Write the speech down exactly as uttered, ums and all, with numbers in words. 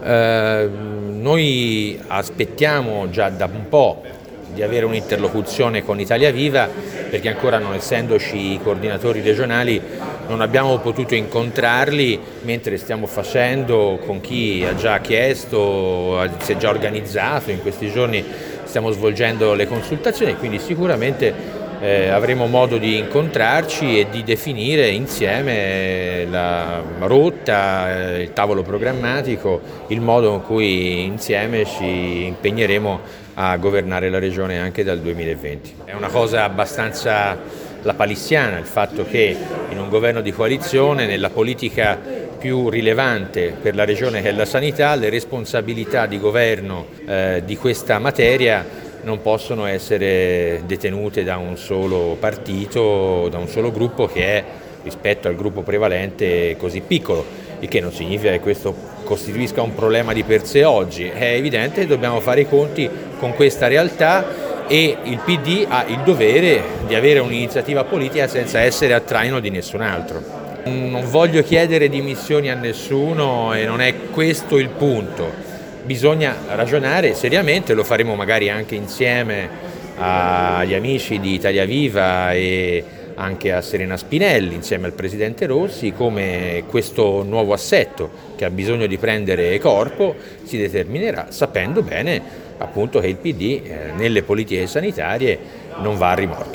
Eh, noi aspettiamo già da un po' di avere un'interlocuzione con Italia Viva, perché ancora non essendoci i coordinatori regionali non abbiamo potuto incontrarli, mentre stiamo facendo con chi ha già chiesto, si è già organizzato. In questi giorni stiamo svolgendo le consultazioni, quindi sicuramente Eh, avremo modo di incontrarci e di definire insieme la rotta, eh, il tavolo programmatico, il modo in cui insieme ci impegneremo a governare la regione anche dal duemilaventi. È una cosa abbastanza lapalissiana il fatto che in un governo di coalizione, nella politica più rilevante per la regione che è la sanità, le responsabilità di governo eh, di questa materia non possono essere detenute da un solo partito, da un solo gruppo che è, rispetto al gruppo prevalente, così piccolo, il che non significa che questo costituisca un problema di per sé oggi. È evidente che dobbiamo fare i conti con questa realtà e il P D ha il dovere di avere un'iniziativa politica senza essere a traino di nessun altro. Non voglio chiedere dimissioni a nessuno e non è questo il punto. Bisogna ragionare seriamente, lo faremo magari anche insieme agli amici di Italia Viva e anche a Serena Spinelli, insieme al Presidente Rossi, come questo nuovo assetto che ha bisogno di prendere corpo si determinerà, sapendo bene appunto che il P D eh, nelle politiche sanitarie non va a rimorchio.